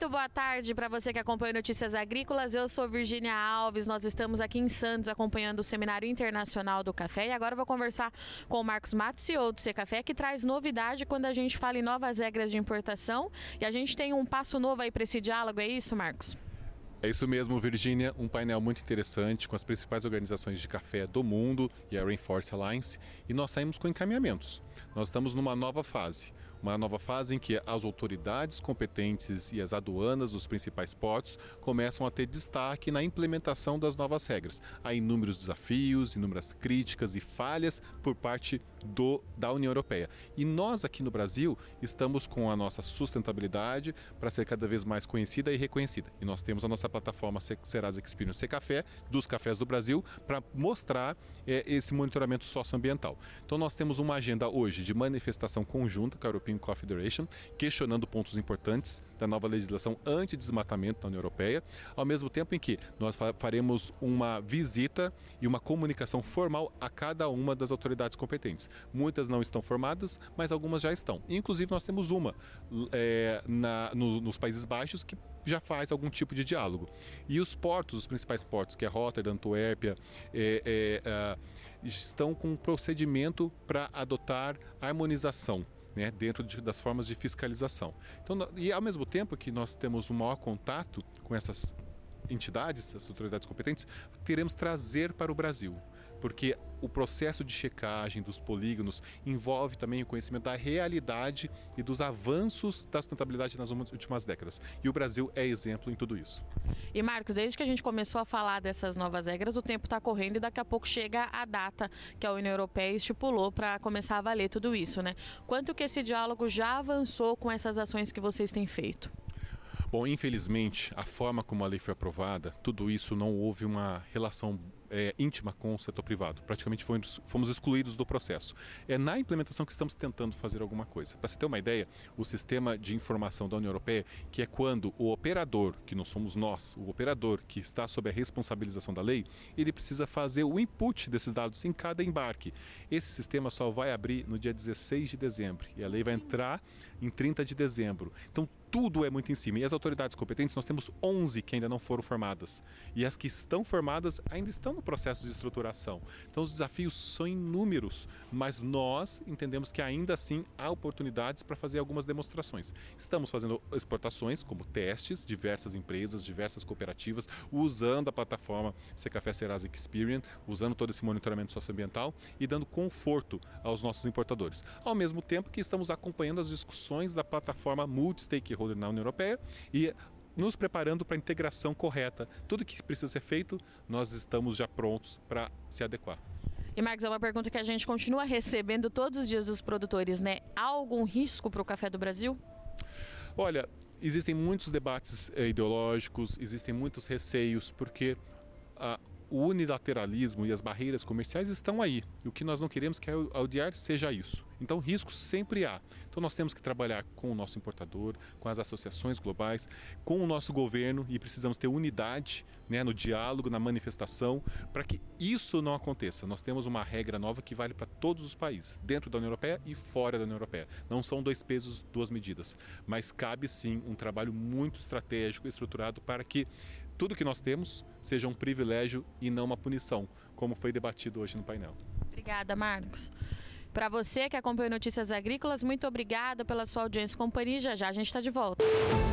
boa tarde para você que acompanha Notícias Agrícolas. Eu sou Virgínia Alves, nós estamos aqui em Santos acompanhando o Seminário Internacional do Café e agora eu vou conversar com o Marcos Matos, CEO do Secafé, que traz novidade quando a gente fala em novas regras de importação e a gente tem um passo novo aí para esse diálogo, é isso, Marcos? É isso mesmo, Virgínia, um painel muito interessante com as principais organizações de café do mundo e a Rainforest Alliance, e nós saímos com encaminhamentos. Nós estamos numa nova fase em que as autoridades competentes e as aduanas dos principais portos começam a ter destaque na implementação das novas regras. Há inúmeros desafios, inúmeras críticas e falhas por parte da União Europeia. E nós aqui no Brasil estamos com a nossa sustentabilidade para ser cada vez mais conhecida e reconhecida. E nós temos a nossa plataforma Serasa Experience Secafé, dos cafés do Brasil, para mostrar esse monitoramento socioambiental. Então nós temos uma agenda hoje de manifestação conjunta com a European Coffee Federation, questionando pontos importantes da nova legislação anti-desmatamento da União Europeia, ao mesmo tempo em que nós faremos uma visita e uma comunicação formal a cada uma das autoridades competentes. Muitas não estão formadas, mas algumas já estão. Inclusive nós temos uma nos Países Baixos que já faz algum tipo de diálogo. E os portos, os principais portos, que é Rotterdam, Antuérpia, estão com um procedimento para adotar harmonização, né, dentro das formas de fiscalização. Então, e ao mesmo tempo que nós temos um maior contato com essas entidades, as autoridades competentes, queremos trazer para o Brasil, porque o processo de checagem dos polígonos envolve também o conhecimento da realidade e dos avanços da sustentabilidade nas últimas décadas. E o Brasil é exemplo em tudo isso. E Marcos, desde que a gente começou a falar dessas novas regras, o tempo está correndo e daqui a pouco chega a data que a União Europeia estipulou para começar a valer tudo isso, né? Quanto que esse diálogo já avançou com essas ações que vocês têm feito? Bom, infelizmente, a forma como a lei foi aprovada, tudo isso não houve uma relação íntima com o setor privado. Praticamente fomos excluídos do processo. É na implementação que estamos tentando fazer alguma coisa. Para você ter uma ideia, o sistema de informação da União Europeia, que é quando o operador, que não somos nós, o operador que está sob a responsabilização da lei, ele precisa fazer o input desses dados em cada embarque. Esse sistema só vai abrir no dia 16 de dezembro e a lei vai entrar em 30 de dezembro. Então, tudo é muito em cima. E as autoridades competentes, nós temos 11 que ainda não foram formadas. E as que estão formadas ainda estão no processo de estruturação. Então os desafios são inúmeros, mas nós entendemos que ainda assim há oportunidades para fazer algumas demonstrações. Estamos fazendo exportações, como testes, diversas empresas, diversas cooperativas, usando a plataforma Secafé Serasa Experience, usando todo esse monitoramento socioambiental e dando conforto aos nossos importadores. Ao mesmo tempo que estamos acompanhando as discussões da plataforma Multi-Stakeholder na União Europeia e nos preparando para a integração correta. Tudo que precisa ser feito, nós estamos já prontos para se adequar. E Marcos, é uma pergunta que a gente continua recebendo todos os dias dos produtores, né? Há algum risco para o café do Brasil? Olha, existem muitos debates ideológicos, existem muitos receios, porque o unilateralismo e as barreiras comerciais estão aí. O que nós não queremos que a ODR seja isso. Então, riscos sempre há. Então, nós temos que trabalhar com o nosso importador, com as associações globais, com o nosso governo e precisamos ter unidade, né, no diálogo, na manifestação, para que isso não aconteça. Nós temos uma regra nova que vale para todos os países, dentro da União Europeia e fora da União Europeia. Não são dois pesos, duas medidas, mas cabe sim um trabalho muito estratégico, estruturado para que tudo que nós temos seja um privilégio e não uma punição, como foi debatido hoje no painel. Obrigada, Marcos. Para você que acompanha Notícias Agrícolas, muito obrigada pela sua audiência e companhia. Já a gente está de volta.